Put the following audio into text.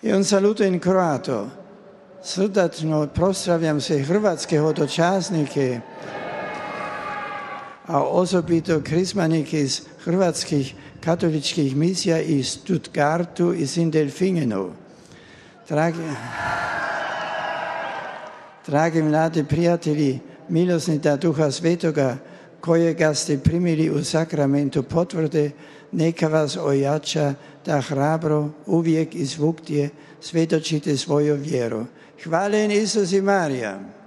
I un saluto in croato. Srdačno proslavljam sve hrvatske hodočasnike, a osobito krizmanike iz hrvatskih katoličkih misija iz Stuttgartu i Sindelfingenu. Dragi mladi prijatelji, milosnika Duha Svetoga, kojega ste primili u sakramentu potvrde, neka vas ojača da hrabro uvijek i svugdje svjedočite svoju vjeru. Hvala Isus i Marija.